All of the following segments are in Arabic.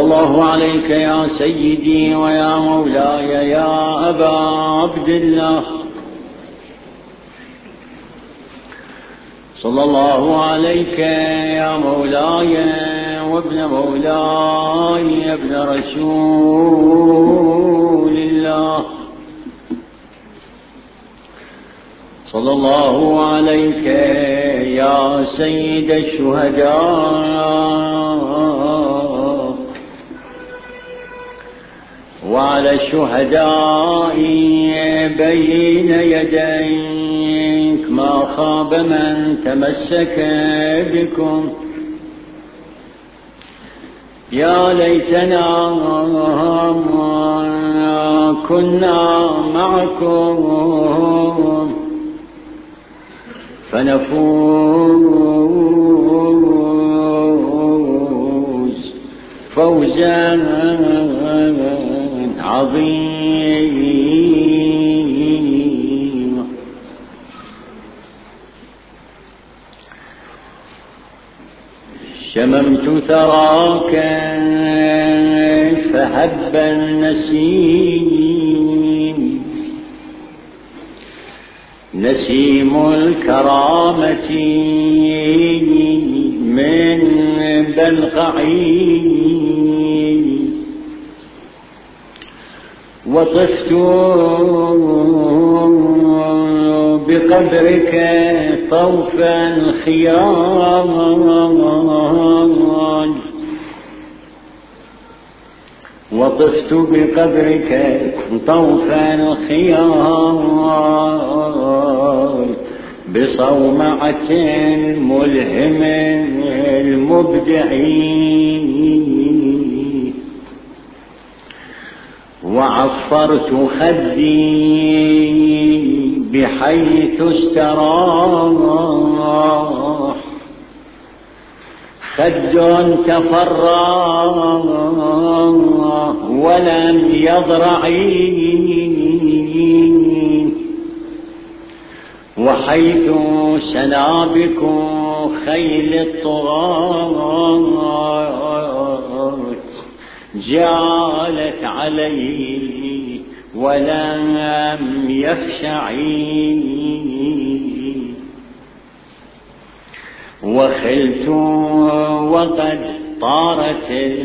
صلى الله عليك يا سيدي ويا مولاي يا أبا عبد الله. صلى الله عليك يا مولاي وابن مولاي يا ابن رسول الله. صلى الله عليك يا سيد الشهداء وعلى الشهداء بين يديك ما خاب من تمسك بكم. يا ليتنا كنا معكم فنفوز فوزا عظيما. شممت ثراك فهب النسيم نسيم الكرامة من بلقعي وطفت بقبرك طوفا خياما وطفت بقبرك طوفا خياما بصومعة ملهم المبدعين وعفرت خدي بحيث استراح خد تفرع ولم يضرع وحيث سنابك خيل الطغاة جالت علي ولم يخشعي وخلت وقد طارت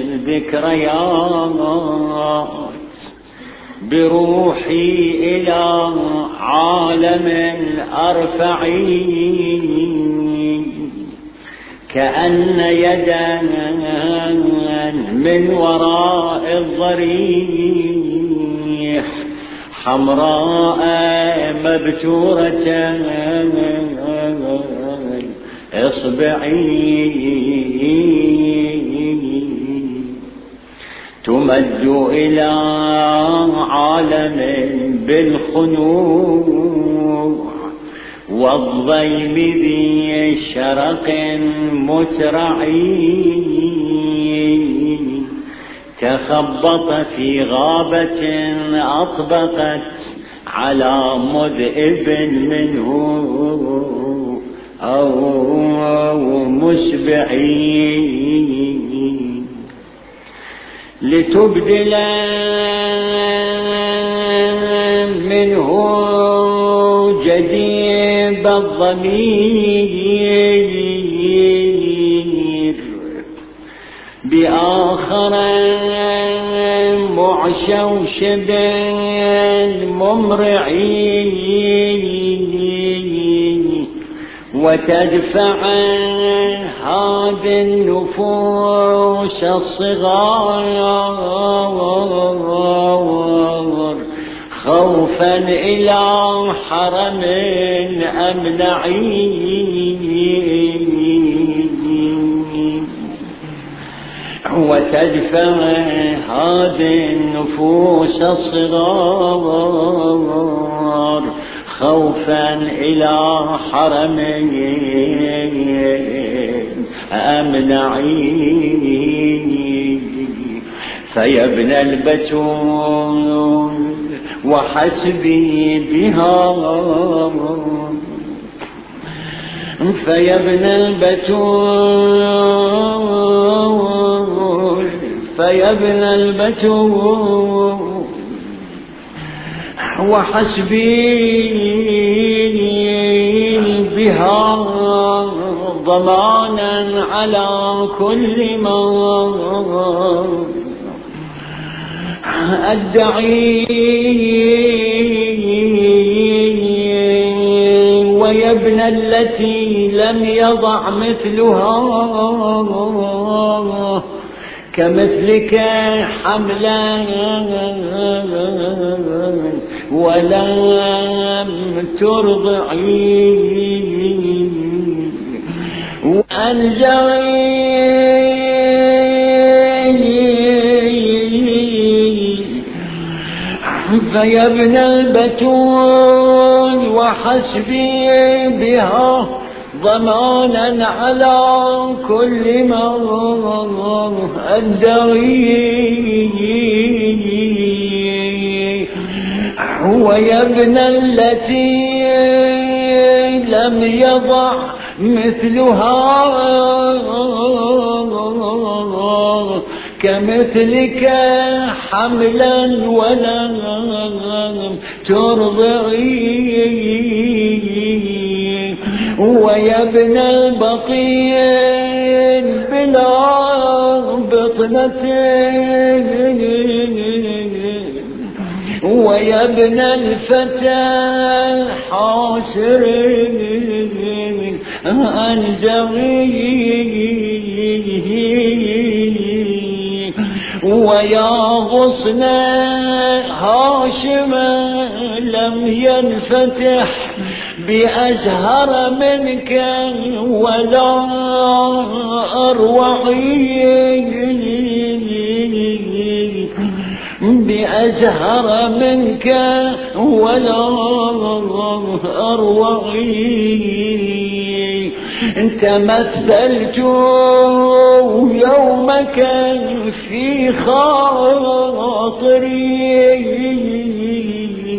الذكريات بروحي إلى عالم أرفع كأن يدا من وراء الضريح حمراء مبتورة اصبعي تمد إلى عالم بالخنوع والضيم ذي شرق مترعي تخبط في غابة أطبقت على مذئب منه أو مسبعي لتبدل منه جديب الضمير بآخر معشوشب ممرعي وتدفع هذه النفوس الصغار خوفا إلى حرم أمنعي وتدفع هذه النفوس الصغار خوفا إلى حرم أمنعي فيا ابن البتول وحسبي بها فيا ابن البتول فيا ابن البتول وحسبي بها ضمانا على كل ما أدعي ويا ابن التي لم يضع مثلها كمثلك حملا ولم ترضعي وأنجعي فيا ابن البتول وحسبي بها ضمانا على كل ما أدعي ويا ابن التي لم يضع مثلها كمثلك حملا ولم ترضعي ويا ابن البقيل بلا بطنة ويا ابن الفتى حاسر أنزغي ويا غصن هاشم لم ينفتح بأزهر منك ولا أروعي بأزهر منك ولا أروعي تمثلت يومك في خاطري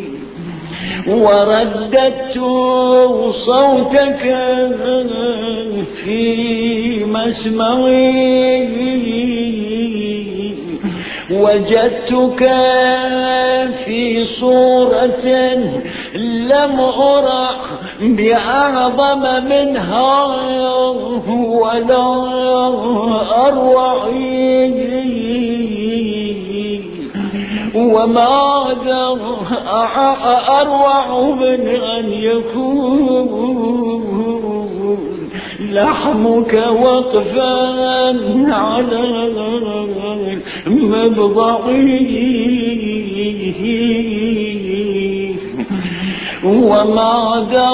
ورددت صوتك في مسمعي وجدتك في صورة لم أرى بأعظم منها ولا أروعي وماذا أروع من أن يكون لحمك وقفا على مبضعي وماذا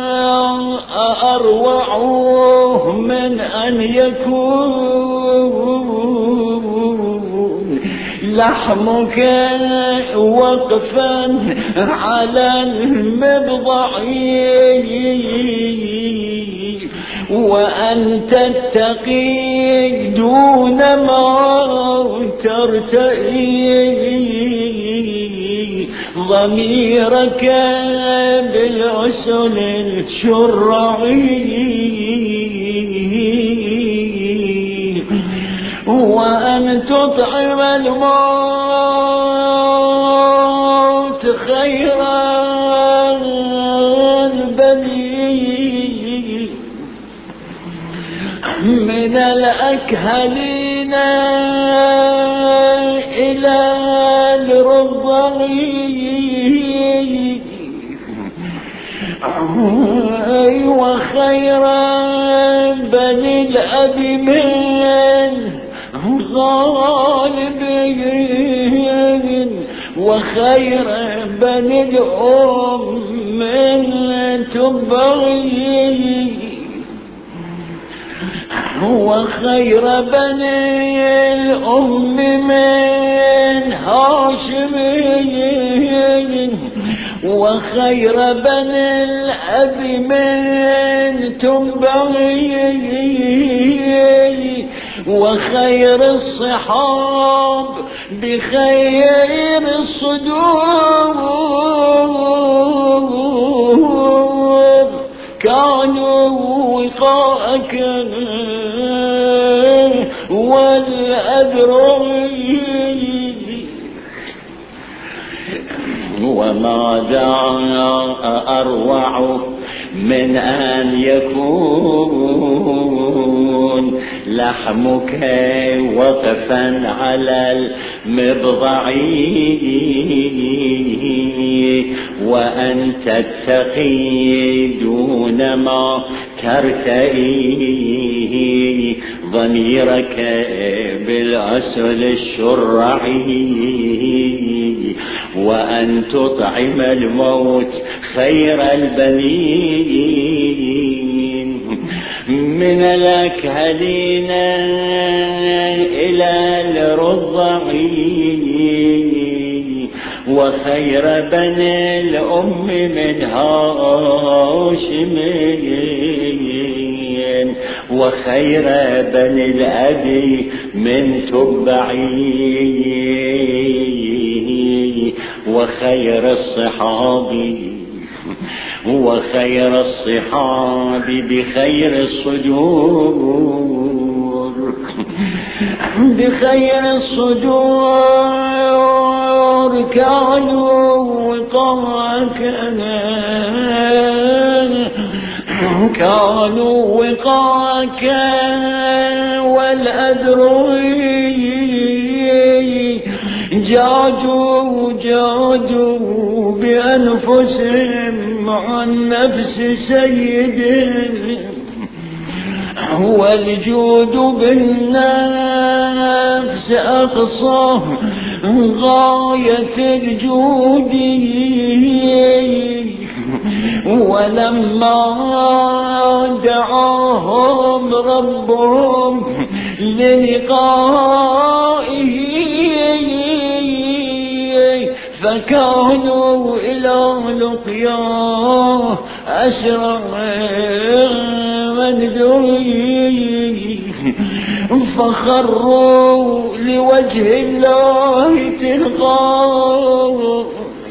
أروع من أن يكون لحمك وقفا على المبضعي وأن تتقي دون ما ترتئي ضميرك بالعسل الشرعي وأن تطعم الموت خيرا البلي من الأكهلين إلى الرضعي وخيرا بني الأب من غالبين وخير بني الأم من تبعي وخير بني الأم من هاشمين وخير بني الأب من تبعي وخير الصحاب بخير الصدور كانوا وقاءك والأذرع فماذا أروع من أن يكون لحمك وقفا على المبضع وأن تتقي دون ما ترتئي ضميرك بالعسل الشرعي وأن تطعم الموت خير البنين من الأكهلين إلى الرضع وخير بني الأم من هاشم وخير بني الأبي من تبعي وخير الصحاب بخير الصدور بخير الصدور كانوا وقاك والأذري جادوا بأنفسهم عن نفس سيدهم والجود بالنفس أقصى غاية الجود ولما دعاهم ربهم للقائه فكانوا إلى لقياه أسرع منذري فخروا لوجه الله تلقاه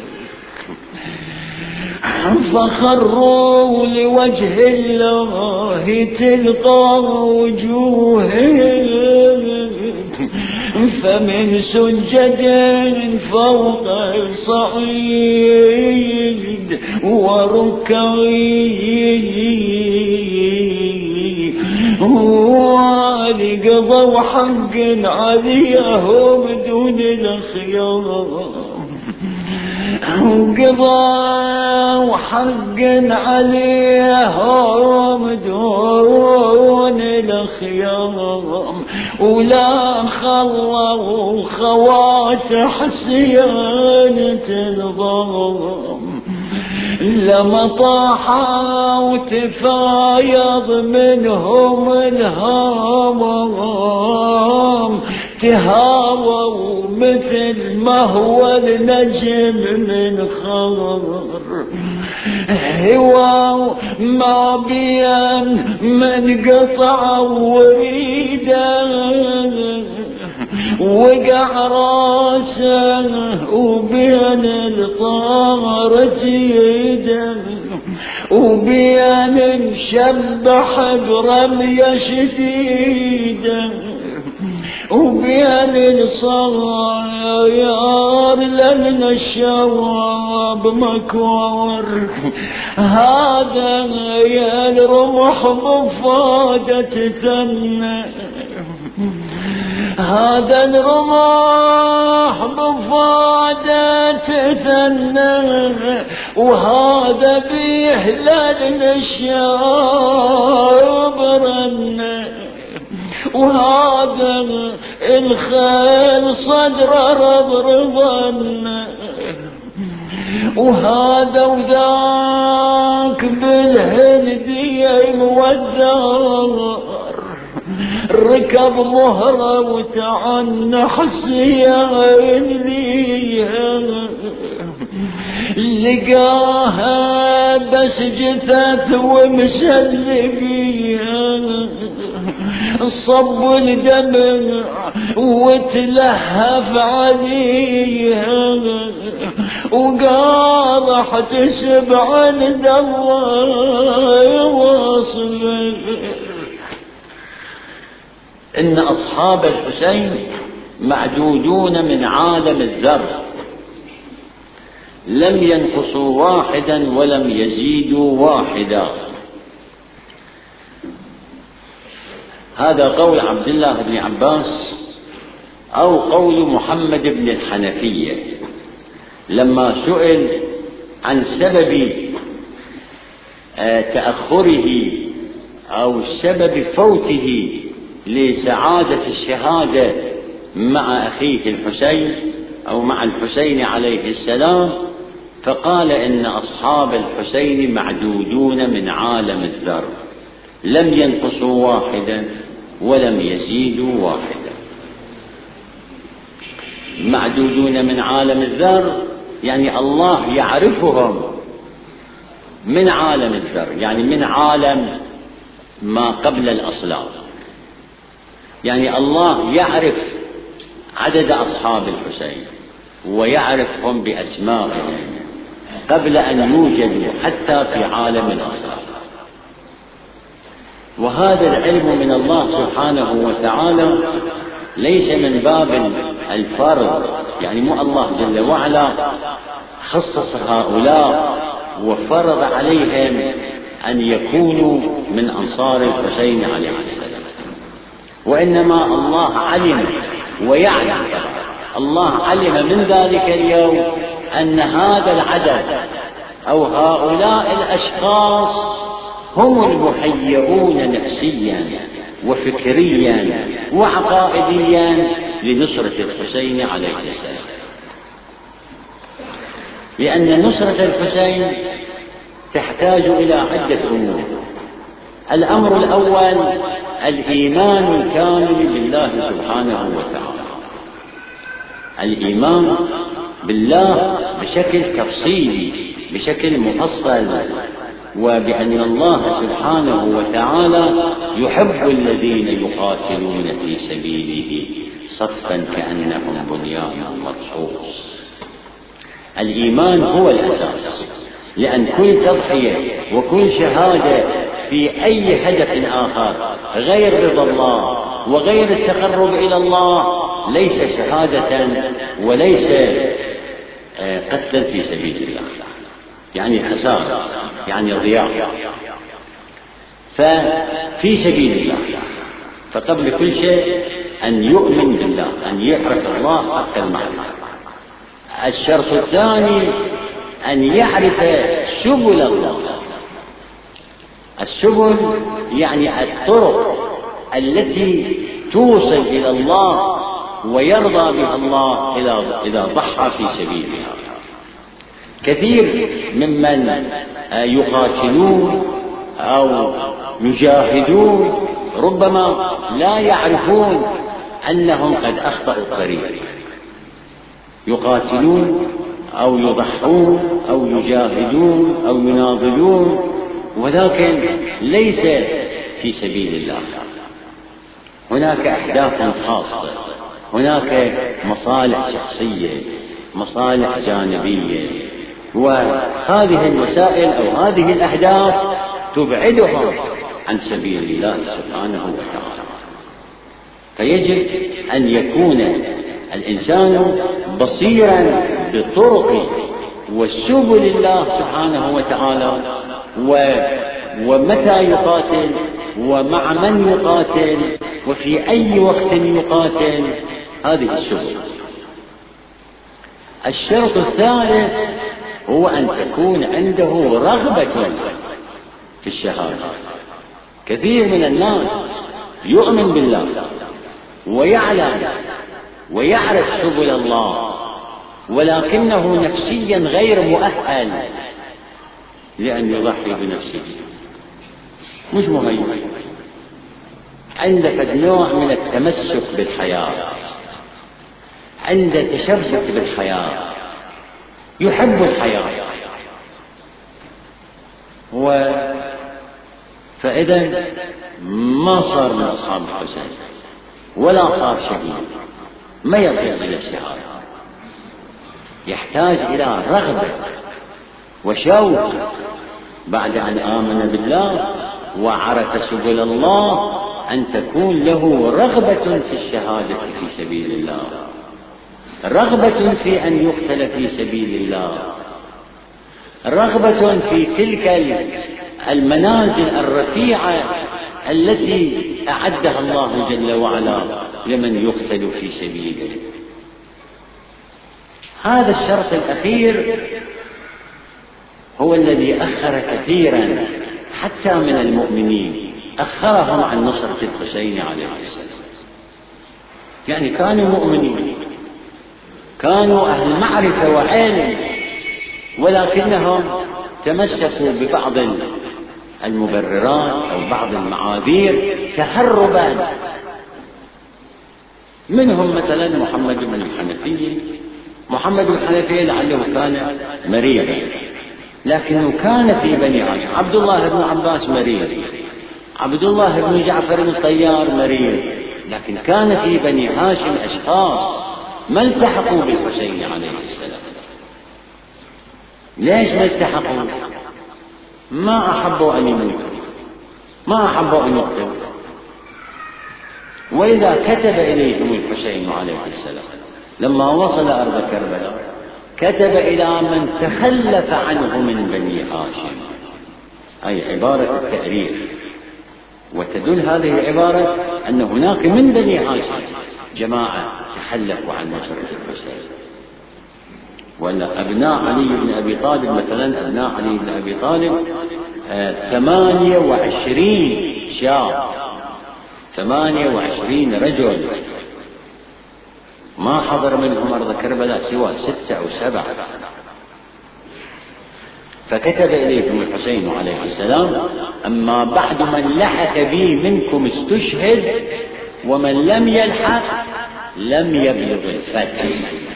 وجوههم فمن سجد فوق الصعيد وركعي ولقضوا حق عليهم دون الخيار قضوا حق عليهم دون الخيار ولا خلوا خوات حسين تنظم لما طاحوا وتفايض منهم الهام تهاووا مثل ما هو النجم من خضر هو ما بين من قطع وريده وقع راسه وبين الطارة يده وبين شبح برمية شديدة وبين الصغير لمن الشواب مكور هذا يا الرمح بفادة ثنى هذا الرمح بفادة ثنى وهذا بيهلل الشاب رنى وهذا الخيل صدر رضربن وهذا وذاك بالهندية مودر ركب مهرة وتعنح السيان ليها لقاها بس جثث ومسلبيها صب الدمع وتلهف عليها وقال احتسب عن دواء واصل. إن أصحاب الحسين معدودون من عالم الذر، لم ينقصوا واحدا ولم يزيدوا واحدا. هذا قول عبد الله بن عباس أو قول محمد بن الحنفية لما سئل عن سبب تأخره أو سبب فوته لسعادة الشهادة مع أخيه الحسين أو مع الحسين عليه السلام، فقال إن أصحاب الحسين معدودون من عالم الذر، لم ينقصوا واحدا ولم يزيدوا واحدا. معدودون من عالم الذر يعني الله يعرفهم من عالم الذر، يعني من عالم ما قبل الأصلاب، يعني الله يعرف عدد أصحاب الحسين ويعرفهم بأسمائهم قبل أن يوجدوا حتى في عالم الأصلاب. وهذا العلم من الله سبحانه وتعالى ليس من باب الفرض، يعني مو الله جل وعلا خصص هؤلاء وفرض عليهم أن يكونوا من أنصار الحسين عليه السلام، وإنما الله علم ويعلم، الله علم من ذلك اليوم أن هذا العدد أو هؤلاء الأشخاص هم المهيئون نفسيا وفكريا وعقائديا لنصرة الحسين عليه السلام. لأن نصرة الحسين تحتاج إلى عدة أمور. الأمر الأول الإيمان الكامل بالله سبحانه وتعالى، الإيمان بالله بشكل تفصيلي بشكل مفصل، وبأن الله سبحانه وتعالى يحب الذين يقاتلون في سبيله صفا كأنهم بنيان مرصوص. الإيمان هو الأساس، لأن كل تضحية وكل شهادة في أي هدف آخر غير رضا الله وغير التقرب إلى الله ليس شهادة وليس قتلا في سبيل الله، يعني خسارة، يعني ضياع. ففي سبيل الله، فقبل كل شيء أن يؤمن بالله، أن يعرف الله حق المعرفة. الشرط الثاني أن يعرف سبل الله. السبل يعني الطرق التي توصل إلى الله ويرضى بها الله إذا ضحى في سبيلها. كثير ممن يقاتلون أو يجاهدون ربما لا يعرفون أنهم قد أخطأوا الطريق، يقاتلون أو يضحون أو يجاهدون أو يناضلون ولكن ليس في سبيل الله. هناك أهداف خاصة، هناك مصالح شخصية، مصالح جانبية، وهذه الوسائل أو هذه الأهداف تبعدهم عن سبيل الله سبحانه وتعالى. فيجب أن يكون الإنسان بصيرا بطرق وسبل الله سبحانه وتعالى، ومتى يقاتل ومع من يقاتل وفي أي وقت يقاتل، هذه السبل. الشرط الثالث هو أن تكون عنده رغبة في الشهادة. كثير من الناس يؤمن بالله ويعلم ويعرف سبل الله، ولكنه نفسيا غير مؤهل لأن يضحي بنفسه، مش مهيئ، عنده نوع من التمسك بالحياة، عنده تشبث بالحياة، يحب الحياة. فإذا ما صار من أصحاب الحسين ولا صار شهيد، ما يصل إلى الشهادة، يحتاج إلى رغبة وشوق بعد أن آمن بالله وعرف سبل الله، أن تكون له رغبة في الشهادة في سبيل الله، رغبة في أن يقتل في سبيل الله، رغبة في تلك المنازل الرفيعة التي أعدها الله جل وعلا لمن يقتل في سبيله. هذا الشرط الأخير هو الذي أخر كثيرا حتى من المؤمنين، أخرهم عن نصرة الحسين عليه السلام. يعني كانوا مؤمنين، كانوا أهل معرفة وعلم، ولكنهم تمسكوا ببعض المبررات أو بعض المعاذير تهربا. منهم مثلا محمد بن الحنفية. محمد بن الحنفية لعله كان مريضا، لكنه كان في بني هاشم. عبد الله بن عباس مريض، عبد الله بن جعفر الطيار مريض، لكن كان في بني هاشم أشخاص ما التحقوا بالحسين عليه السلام. ليش ما التحقوا؟ ما أحبوا أن يموتوا، ما أحبوا أن يقتلوا. وإذا كتب إليهم الحسين عليه السلام لما وصل أرض كربلاء، كتب إلى من تخلف عنه من بني هاشم، أي عبارة التأريخ. وتدل هذه العبارة أن هناك من بني هاشم جماعة تخلفوا عن نصرة الحسين. ولا أبناء علي بن أبي طالب مثلا، أبناء علي بن أبي طالب 28 شاب، 28 رجل، ما حضر منهم أرض كربلاء سوى 6 أو 7. فكتب إليكم الحسين عليه السلام: أما بعد من لحق بي منكم استشهد، ومن لم يلحق لم يبلغ الفتح.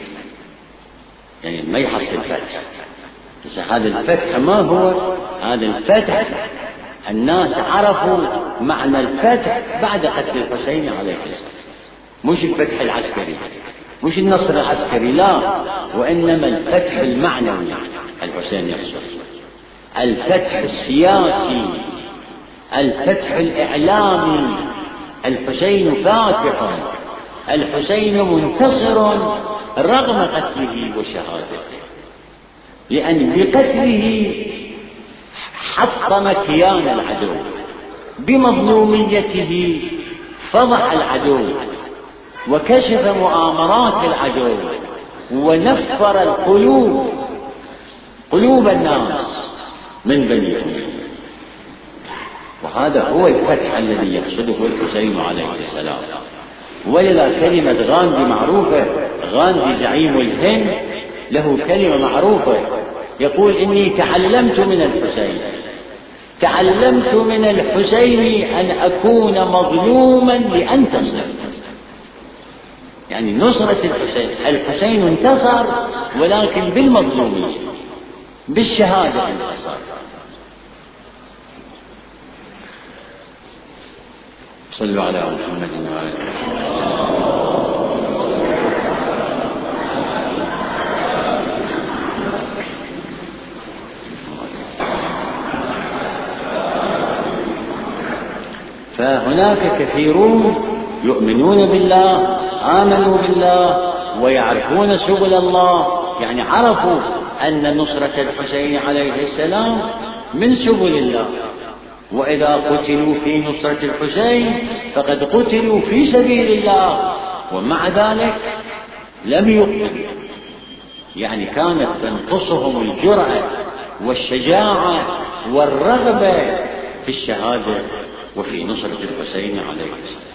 يعني ما يحصل فتح. بس هذا الفتح ما هو؟ هذا الفتح الناس عرفوا معنى الفتح بعد قتل الحسين عليه السلام، مش الفتح العسكري، مش النصر العسكري، لا، وإنما الفتح المعنوي. الحسين يقصد الفتح السياسي، الفتح الإعلامي. الحسين فاتح، الحسين منتصر رغم قتله وشهادته، لأن بقتله حطم كيان العدو، بمظلوميته فضح العدو وكشف مؤامرات العدو ونفر قلوب الناس من بني أمية. وهذا هو الفتح الذي يقصده الحسين عليه السلام. ولذا كلمة غاندي معروفة. غاندي زعيم الهند له كلمة معروفة يقول: إني تعلمت من الحسين، تعلمت من الحسين أن أكون مظلوما لأنتصر. يعني نصرة الحسين انتصر، ولكن بالمظلومية، بالشهادة انتصر. صلوا على محمد وآله. فهناك كثيرون يؤمنون بالله، آمنوا بالله ويعرفون سبل الله، يعني عرفوا أن نصرة الحسين عليه السلام من سبل الله. وإذا قتلوا في نصرة الحسين فقد قتلوا في سبيل الله، ومع ذلك لم يقتلوا. يعني كانت تنقصهم الجرأة والشجاعة والرغبة في الشهادة وفي نصرة الحسين عليه السلام.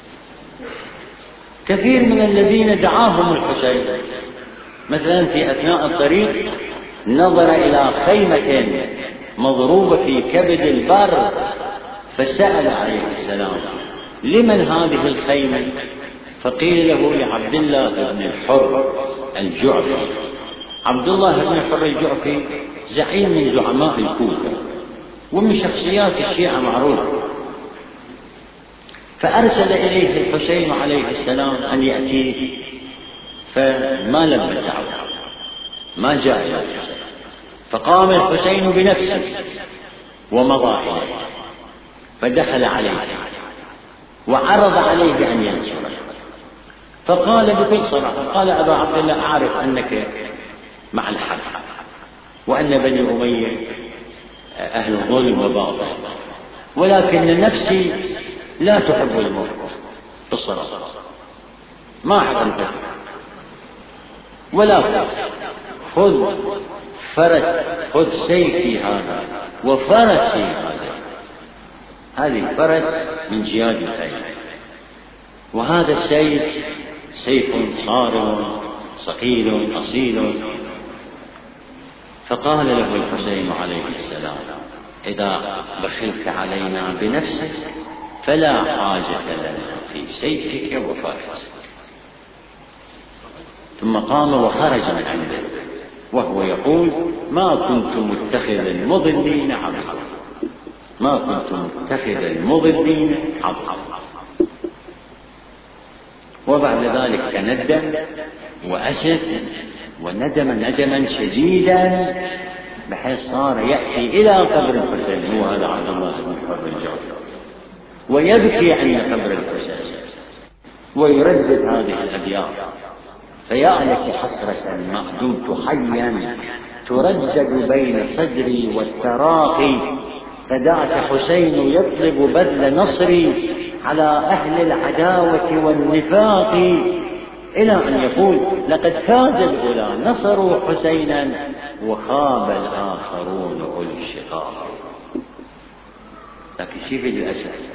كثير من الذين دعاهم الحسين مثلا في أثناء الطريق نظر إلى خيمة مضروبة في كبد البر، فسأل عليه السلام: لمن هذه الخيمة؟ فقيل له: لعبد الله بن الحر الجعفي. عبد الله بن الحر الجعفي زعيم من زعماء الكوفة ومن شخصيات الشيعة معروفة. فأرسل إليه الحسين عليه السلام أن يأتيه، فما لبى الدعوة، ما جاء إلى الحسين. فقام الحسين بنفسه ومضى إليه، فدخل عليه وعرض عليه أن ينصره. فقال بكل صراحة، قال: أبا عبد الله، أعرف أنك مع الحق وأن بني أمية أهل ظلم وباطل، ولكن نفسي لا تحب الموت بالصراحة، ما أحب أن ولكن خذ سيفي هذا وفرسي هذا، هذه الفرس من جياد الخيل، وهذا السيف سيف صارم ثقيل أصيل. فقال له الحسين عليه السلام: إذا بخلت علينا بنفسك فلا حاجة لنا في سيفك وفرسك. ثم قام وخرج من عنده وهو يقول: ما كنت متخذ المضلين عبدا، ما كنت متخذ المضلين عبدا. وبعد ذلك تندم وأسف وندم ندما شديدا، بحيث صار يأتي إلى قبر الحسين، هو هذا عبد الله بن حر الجوفي، ويبكي عند قبر الحسين ويردد هذه الأبيات: فيا لك حسرة ما دمت حيا تردد بين صدري والتراقي، فذاك حسين يطلب بذل نصري على أهل العداوة والنفاق، إلى أن يقول: لقد فاز الأولى نصروا حسينا وخاب الآخرون أولي الشقاق. لكن شيء للأسف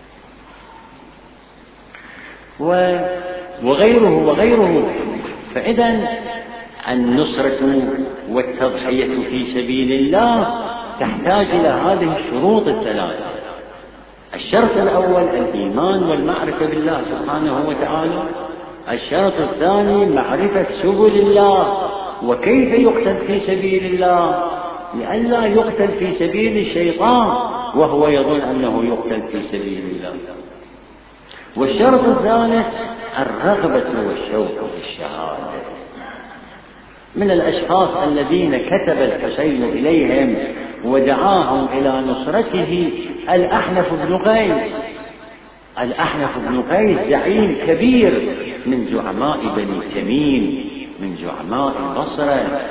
وغيره. فإذا النصرة والتضحية في سبيل الله تحتاج إلى هذه الشروط الثلاثة. الشرط الأول الإيمان والمعرفة بالله سبحانه وتعالى. الشرط الثاني معرفة سبل الله وكيف يقتل في سبيل الله، لئلا يقتل في سبيل الشيطان وهو يظن أنه يقتل في سبيل الله. والشرط الثالث الرغبة والشوق في الشهادة. من الأشخاص الذين كتب الحسين إليهم ودعاهم إلى نصرته الأحنف بن قيس. الأحنف بن قيس زعيم كبير من زعماء بني تميم، من زعماء البصرة،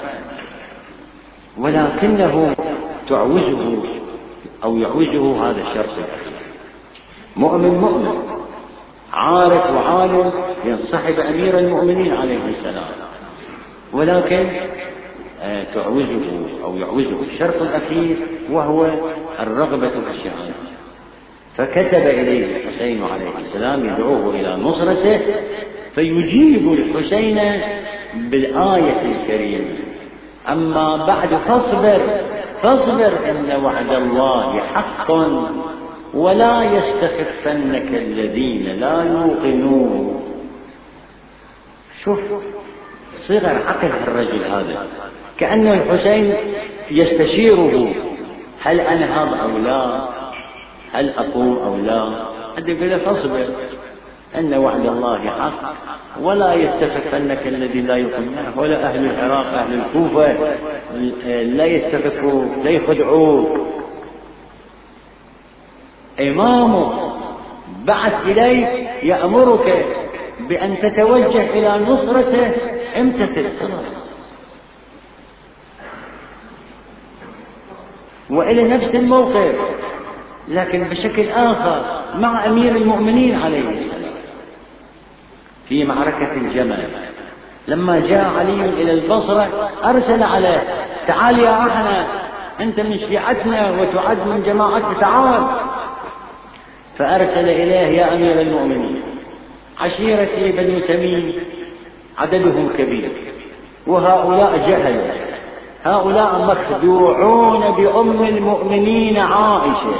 ولكنه يعوزه هذا الشرط الأخير: مؤمن عارف وعالم ينصحب أمير المؤمنين عليه السلام، ولكن يعوزه الشرط الأخير وهو الرغبة في الشهادة. فكتب إليه الحسين عليه السلام يدعوه إلى نصرته، فيجيب الحسين بالآية الكريمة: أما بعد فاصبر إن وعد الله حق ولا يستخفنك الذين لا يوقنون. شوف صغر عقل الرجل هذا، كأن الحسين يستشيره: هل أنهض أو لا، هل أقوم أو لا؟ يقول له: فاصبر إن وعد الله حق ولا يستخفنك الذي لا يؤمن. ولا أهل العراق أهل الكوفة لا يستخفوك لا يخدعوك. إمامك بعث إليك يأمرك بأن تتوجه إلى نصرته، امتثل خلاص. وإلى نفس الموقف لكن بشكل آخر مع أمير المؤمنين عليه السلام في معركة الجمل. لما جاء علي إلى البصرة أرسل عليه: تعال يا أحنا، أنت من شيعتنا وتعد من جماعتنا، تعال. فأرسل إليه: يا أمير المؤمنين، عشيرتي بني تميم عددهم كبير، وهؤلاء جهل، هؤلاء مخدوعون بأم المؤمنين عائشة،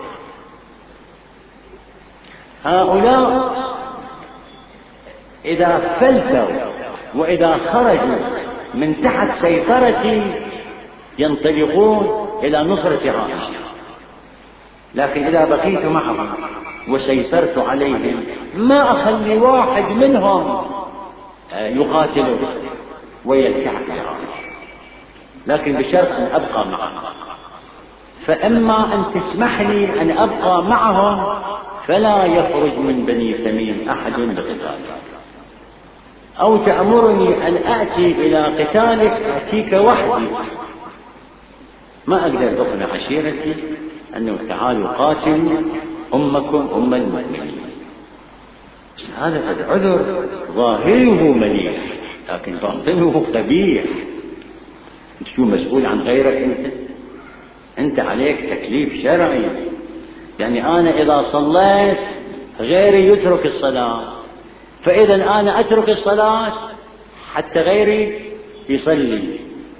هؤلاء إذا فلتوا وإذا خرجوا من تحت سيطرتي ينطلقون إلى نصرة عائشة، لكن إذا بقيت معهم وسيطرت عليهم ما أخلي واحد منهم يقاتل ويلتحق بعائشة، لكن بشرط أن أبقى معهم. فإما أن تسمح لي أن أبقى معهم فلا يخرج من بني تميم أحد بقتالك، أو تأمرني أن آتي إلى قتالك أتيك وحدي ما أقدر أقنع عشيرتي أنه تعالوا قاتلوا أمكم أم المؤمنين. هذا قد عذر ظاهره مليح لكن باطنه قبيح. أنت شو مسؤول عن غيرك؟ أنت عليك تكليف شرعي. يعني أنا إذا صليت غيري يترك الصلاة، فإذا أنا أترك الصلاة حتى غيري يصلي.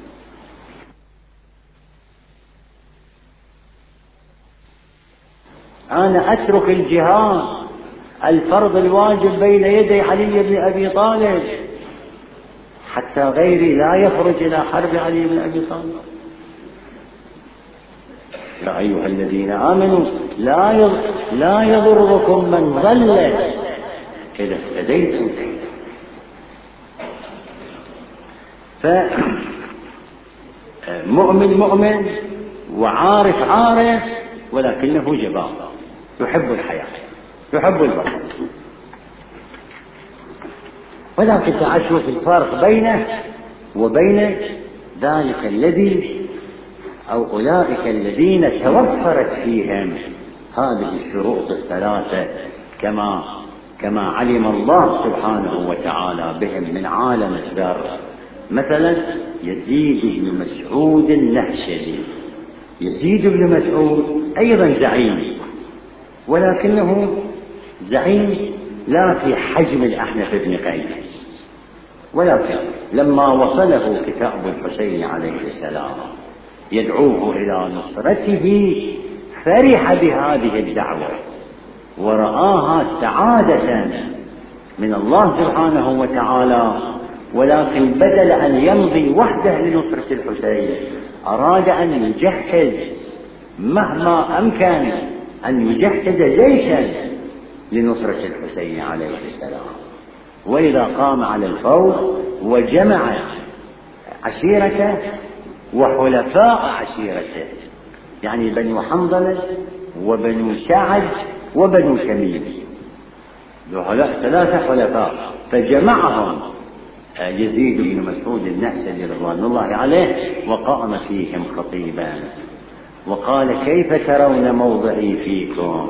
أنا أترك الجهاد الفرض الواجب بين يدي علي بن أبي طالب حتى غيري لا يخرج إلى حرب علي بن أبي طالب. يا أيها الذين آمنوا لا يضركم من ضل إذا اهتديتم. فمؤمن مؤمن وعارف عارف، ولكنه جبار يحب الحياة يحب البقاء. ولكن تعال شوف الفرق بينه وبين ذلك الذي أو أولئك الذين توفرت فيهم هذه الشروط الثلاثة كما علم الله سبحانه وتعالى بهم من عالم الذر. مثلا يزيد بن مسعود النهشلي. يزيد بن مسعود أيضا زعيم، ولكنه زعيم لا في حجم الأحنف بن قيس، ولكن لما وصله كتاب الحسين عليه السلام يدعوه إلى نصرته فرح بهذه الدعوة ورآها سعادة من الله سبحانه وتعالى. ولكن بدل أن يمضي وحده لنصرة الحسين أراد أن يجهز مهما أمكن أن يجهز جيشا لنصرة الحسين عليه السلام. وإذا قام على الفور وجمع عشيرته وحلفاء عشيرته، يعني بنو حنظلة وبنو سعد وبنو تميم، هؤلاء ثلاثة حلفاء، فجمعهم يزيد بن مسعود النهشلي رضوان الله عليه وقام فيهم خطيبا وقال: كيف ترون موضعي فيكم؟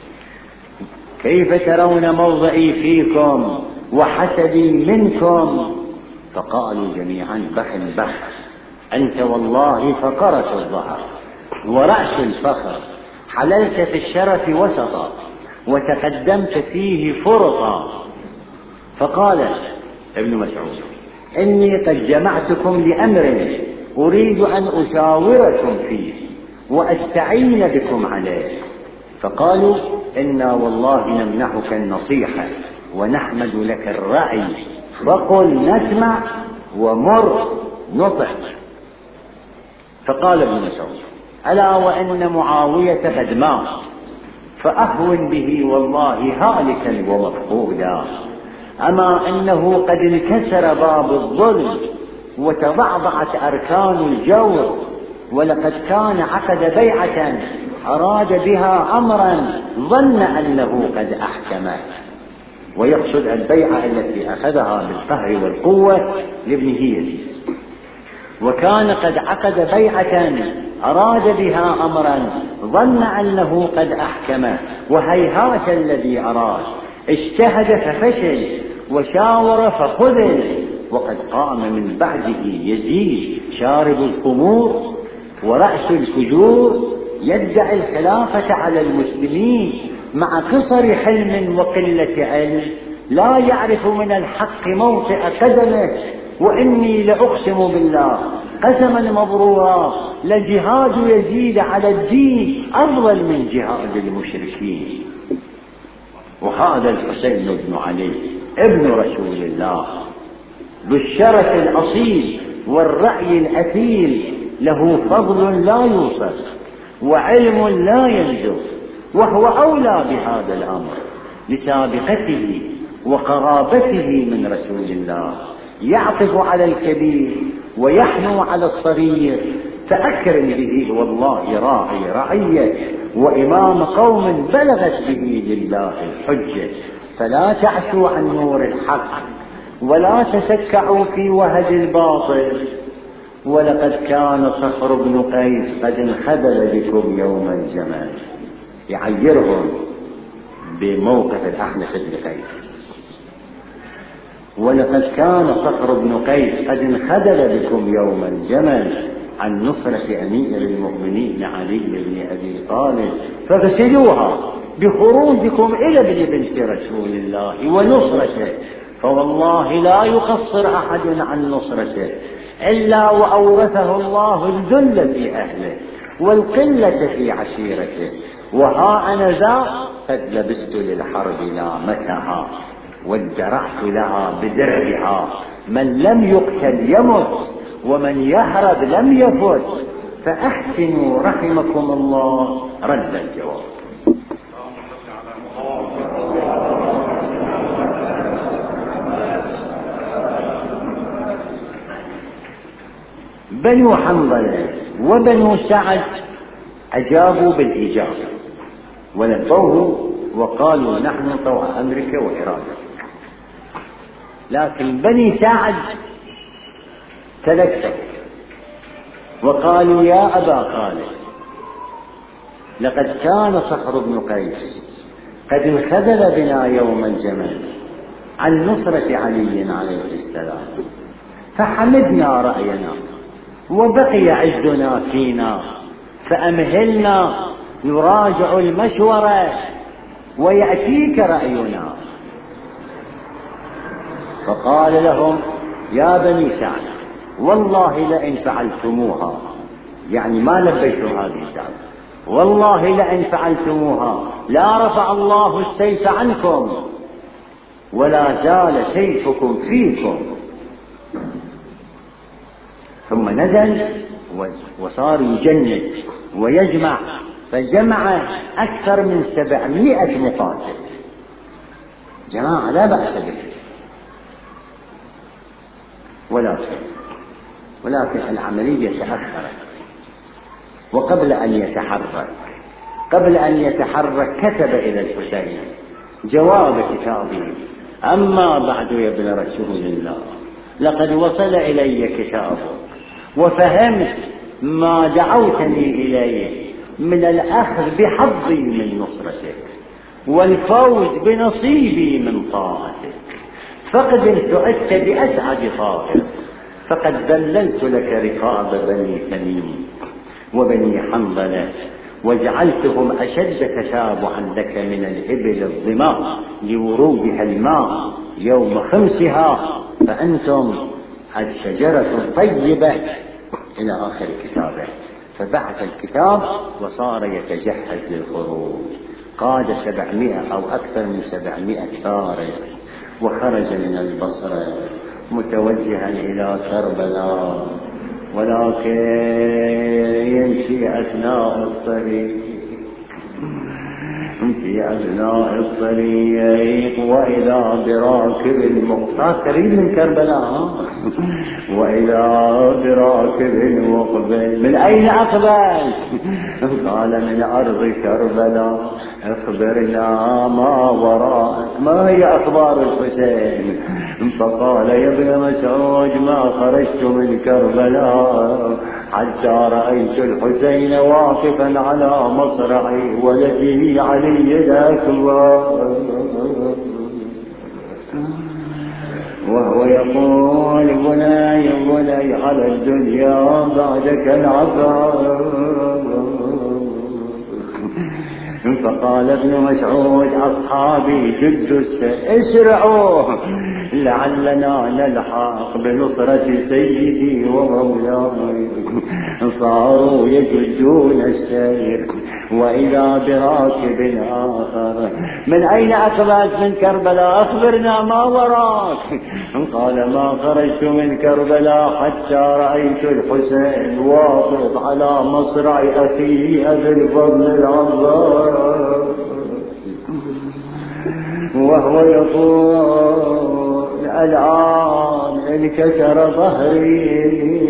كيف ترون موضعي فيكم وحسبي منكم؟ فقالوا جميعا: بخ بخ، أنت والله فقرة الظهر ورأس الفخر، حللت في الشرف وسطا وتقدمت فيه فرطا. فقال ابن مسعود: إني قد جمعتكم لأمر أريد أن أشاوركم فيه وأستعين بكم عليه. فقالوا: إنا والله نمنحك النصيحة ونحمد لك الرأي، فقل نسمع ومر نطع. فقال ابن مسعود: ألا وإن معاوية قد مات فأهون به والله هالكا ومفقودا، أما إنه قد انكسر باب الظلم وتضعضعت أركان الجور، ولقد كان عقد بيعة أراد بها أمرا ظن أنه قد أحكمه. ويقصد البيعة التي أخذها بالقهر والقوة لابنه يزيد. وكان قد عقد بيعة أراد بها أمرا ظن أنه قد أحكمه، وهيهات الذي أراد، اجتهد ففشل وشاور فخذل. وقد قام من بعده يزيد شارب الخمور ورأس الفجور يدعي الخلافة على المسلمين مع قصر حلم وقلة علم، لا يعرف من الحق موطئ قدمه. وإني لأقسم بالله قسما مبرورا لجهاد يزيد على الدين أفضل من جهاد المشركين. وهذا الحسين بن علي ابن رسول الله بالشرف الأصيل والرأي الأثيل، له فضل لا يوصف وعلم لا ينزف، وهو أولى بهذا الأمر لسابقته وقرابته من رسول الله. يعطف على الكبير ويحنو على الصغير، فأكرم به والله راعي رعية وإمام قوم بلغت به لله الحجة. فلا تعشوا عن نور الحق ولا تسكعوا في وهج الباطل، ولقد كان صخر بن قيس قد انخذل بكم يوم الجمل، يعيرهم بموقف الأحنف بن قيس. ولقد كان صخر بن قيس قد انخذل بكم يوم الجمل عن نصرة أمير المؤمنين علي بن أبي طالب، فاغسلوها بخروجكم إلى ابن بنت رسول الله ونصرته، فوالله لا يقصر أحد عن نصرته إلا وأورثه الله الذل في أهله والقلة في عشيرته. وها أنا ذا قد لبست للحرب لامتها وادرعت لها بدرعها، من لم يقتل يمت ومن يهرب لم يفت، فأحسنوا رحمكم الله رد الجواب. بنو حنظلة وبنو سعد أجابوا بالإجابة ولبوه وقالوا نحن طوع أمرك وإرادتك، لكن بني سعد تلكتوا وقالوا يا أبا خالد لقد كان صخر بن قيس قد انخذل بنا يوم الجمل عن نصرة علي عليه السلام، فحمدنا رأينا وبقي عزنا فينا، فأمهلنا نراجع المشورة ويأتيك رأينا. فقال لهم يا بني سعد والله لئن فعلتموها، يعني ما لبيتم هذه الدعوة، والله لئن فعلتموها لا رفع الله السيف عنكم ولا زال سيفكم فيكم. ثم نزل وصار يجند ويجمع، فجمع أكثر من 700 مقاتل، جماعة لا بأس به، ولكن العملية تأخرت. وقبل أن يتحرك كتب إلى الحسين جواب كتابه: أما بعد يا ابن رسول الله، لقد وصل إلي كتابك وفهمت ما دعوتني إليه من الأخذ بحظي من نصرتك والفوز بنصيبي من طاعتك، فقد سعدت بأسعد طائر، فقد ذللت لك رقاب بني تميم وبني حنظلة وجعلتهم أشد تتابعا لك من الإبل الظماء لورودها الماء يوم خمسها، فأنتم الشجرة طيبة إلى آخر كتابه. فبعث الكتاب وصار يتجهز للخروج، قاد 700 أو أكثر من 700 فارس، وخرج من البصرة متوجها إلى كربلاء، ولكن يمشي أثناء الطريق وإذا براكب قريب من كربلاء، وإذا براكب مقبل. من أين أقبل؟ قال من أرض كربلاء. أخبرنا ما وراءك، ما هي أخبار الحسين؟ فقال يا ابن مسعود ما خرجت من كربلاء حتى رأيت الحسين واقفا على مصرعي ولدي علي الأكبر وهو يقول بني على الدنيا بعدك العفا. فقال ابن مسعود أصحابي جد اسرعوا لعلنا نلحق بنصرة سيدي ومولاي. صاروا يجدون السير وإذا براكب آخر. من أين أقبلت؟ من كربلاء. أخبرنا ما وراك؟ قال ما خرجت من كربلاء حتى رأيت الحسين واقف على مصرع أخي أبي الفضل العباس وهو يقول الآن انكسر ظهري،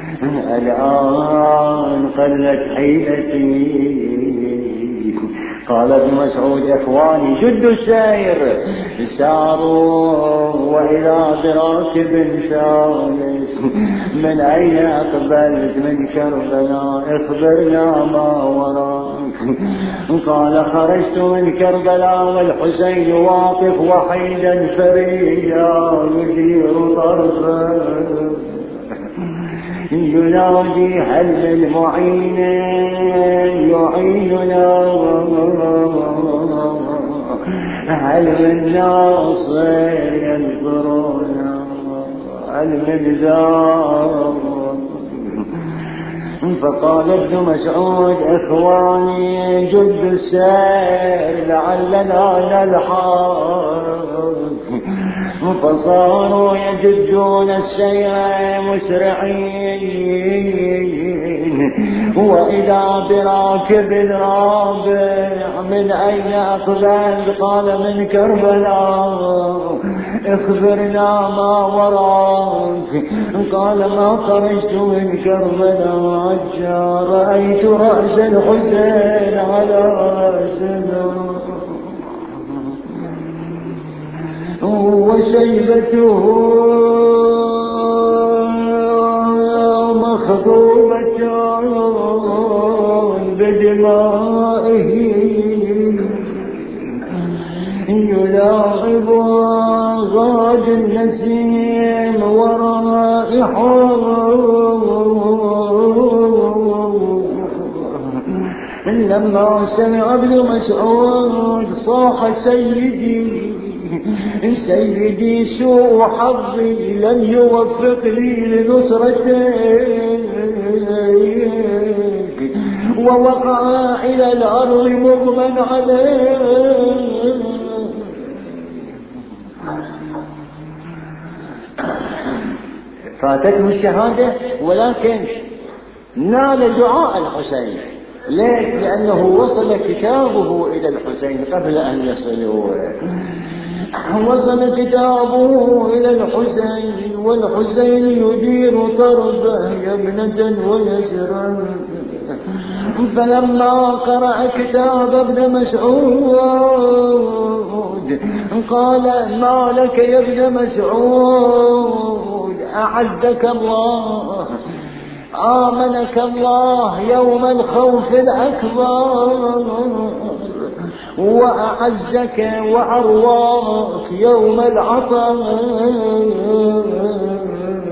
الآن قلت حيلتي. قال ابن مسعود إخواني جد السير ساروا وإذا براكب ثالث من أين أقبلت من كربلاء أخبرنا ما وراك. قال خرجت من كربلاء والحسين واقف وحيدا فريدا يدير طرفه ينادي هل من معين يعيننا هل من ناصر ينصرنا هل من زار. فقال ابن مسعود إخواني جد السير لعلنا نلحق. فصاروا يجدون السير مسرعين وإذا براكب رابع من أين أقبل قال من كربلاء اخبرنا ما وراك. قال ما خرجت من كربلاء حتى رأيت رأس الحسين على سنه وشيبته مخضوبة بدمائه يلاعب غاد النسيم ورائحه. لما سمع ابن مسعود صاح سيدي سوء حظي لم يوفق لي لنصرتك ووقع إلى الأرض مغمى عليه. فاتته الشهادة ولكن نال دعاء الحسين. ليش؟ لأنه وصل كتابه إلى الحسين قبل أن يصلوا. وصل كتابه إلى الحسين والحسين يدير طربه يمنة ويسرا. فلما قرأ كتاب ابن مسعود قال ما لك يا ابن مسعود أعزك الله آمنك الله يوم الخوف الأكبر وأعزك وأرواك يوم العطش.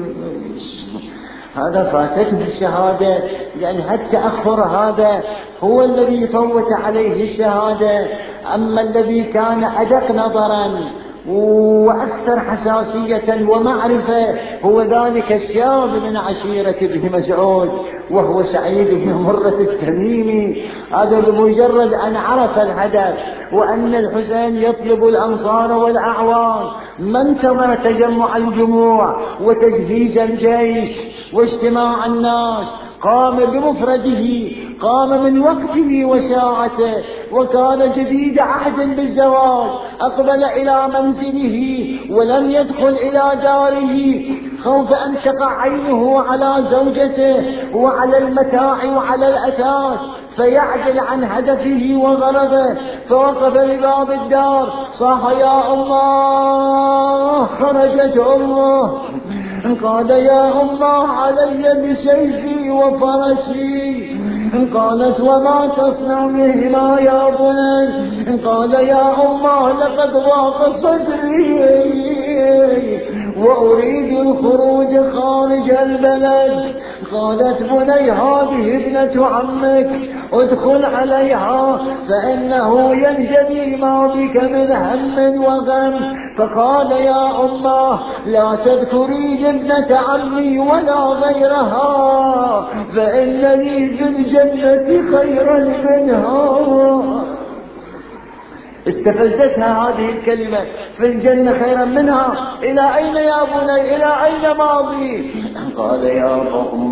هذا فاتته الشهادة، لأن التأخر هذا هو الذي فوت عليه الشهادة. أما الذي كان أدق نظرا وأكثر حساسية ومعرفة هو ذلك الشاب من عشيرة ابن مسعود وهو سعيد بن مرة التميمي. هذا بمجرد أن عرف الهدف وأن الحسين يطلب الأنصار والأعوان ما انتظر تجمع الجموع وتجهيز الجيش واجتماع الناس، قام بمفرده، قام من وقته وساعته، وكان جديد عهد بالزواج، أقبل إلى منزله ولم يدخل إلى داره خوف أن تقع عينه على زوجته وعلى المتاع وعلى الأثاث فيعدل عن هدفه وغرضه. فوقف بباب الدار صاح يا الله، خرجت أمه، قال يا الله علي بسيفي وفرسي. قالت وما تصنع بهما يا بني؟ قال يا الله لقد ضاق صدري وأريد الخروج خارج البلد. قالت بني هذه ابنة عمك ادخل عليها فإنه ينجلي ما بك من هم وغم. فقال يا أمه لا تذكري ابنة عمي ولا غيرها فإن لي في الجنة خيرا منها. استفزتها هذه الكلمة في الجنة خيرا منها. إلى أين يا بني؟ إلى أين ماضي؟ قال يا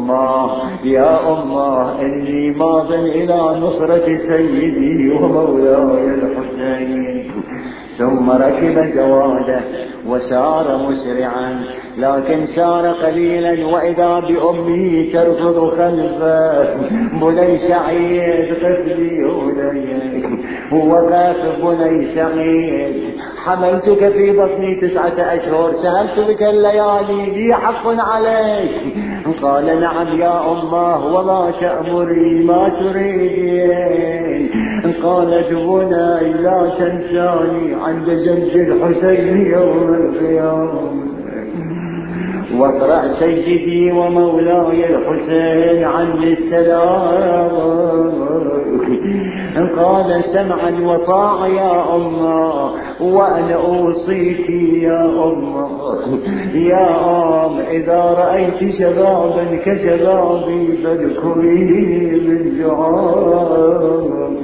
أمه إني ماض إلى نصرة سيدي ومولاي الحسين. ثم ركب جواده وسار مسرعا، لكن سار قليلا وإذا بأمه تركض خلفه. بني سعيد قفلي أوليك وقف بني سعيد حملتك في بطني 9 أشهر سهلت بك الليالي لي حق عليك. قال نعم يا أمه وما تأمري ما تريدين. قالت بني لا تنساني عند جد الحسين يوم القيامة واقرأ سيدي ومولاي الحسين عني السلام. قال سمعا وطاعا يا أمه وأنا أوصيك يا أمه يا أم إذا رأيت شبابا كشبابي فاذكريني بالدعاء.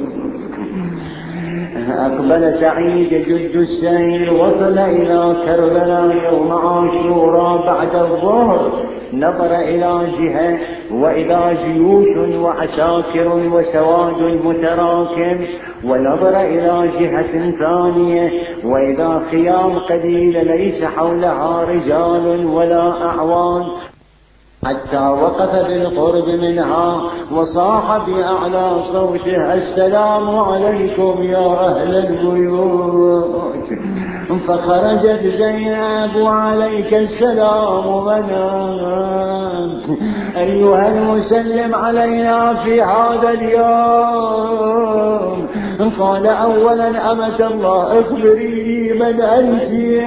أقبل سعيد جد السير وصل إلى كربلاء يوم عاشوراء بعد الظهر. نظر إلى جهة وإذا جيوش وعساكر وسواد متراكم، ونظر إلى جهة ثانية وإذا خيام قليلة ليس حولها رجال ولا أعوان، حتى وقف بالقرب منها وصاح بأعلى صوته السلام عليكم يا أهل البيوت. فخرجت زينب وعليك السلام من أنت أيها المسلم علينا في هذا اليوم. قال أولا أمة الله اخبريني من أنت.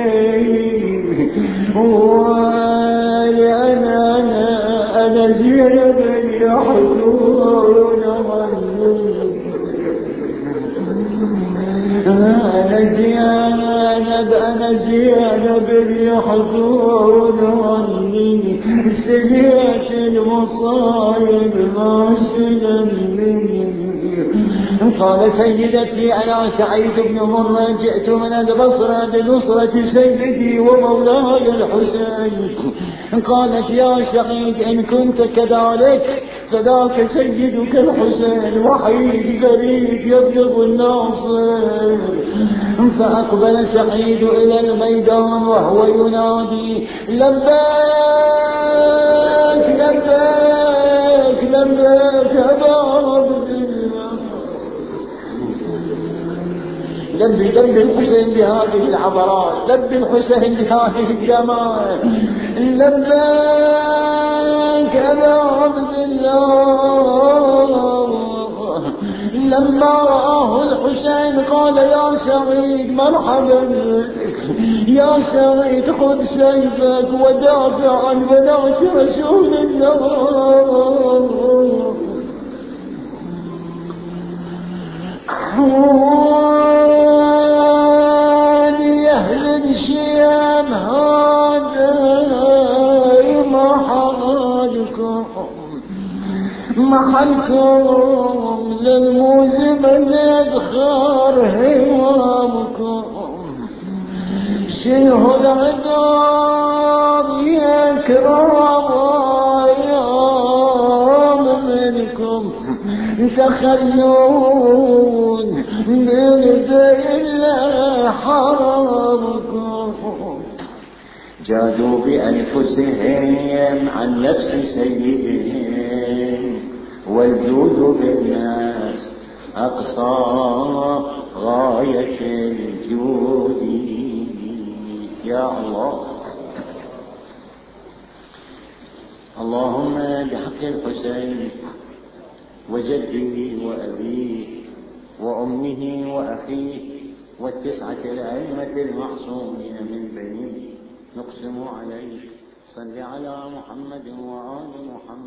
أنا زينب يحضرون أنا زينب يحضرون عني سجيت المصايب ماشلا مني. قال سيدتي أنا سعيد بن مرة جئت من البصرة بنصرة سيدي ومولاي الحسين. قالت يا سعيد إن كنت كذلك فذاك سيدك الحسين وحيد قريب يطلب الناصر. فأقبل سعيد إلى الميدان وهو ينادي لبيك لبيك لبيك أبا عبد الله. لبي الحسين بهذه العبرات، لبي الحسين بهذه الجمال. لبيك أبا عبد الله. لما رآه الحسين قال يا سعيد مرحبا بك يا سعيد خذ سيفك ودافع عن بنات رسول الله. أهل الشيام هذا محلكم للموزم الإذخار هوامكم. شنه العذاب يا كرام أيام منكم تخلون من ذل حرامكم. جادوا بأنفسهم عن نفس سيدهم والجود بالناس أقصى غاية الجود. يا الله اللهم بحق الحسين وجده وأبيه وأمه وأخيه والتسعة الأئمة المعصومين من بينهم نقسم عليك صل على محمد وآل محمد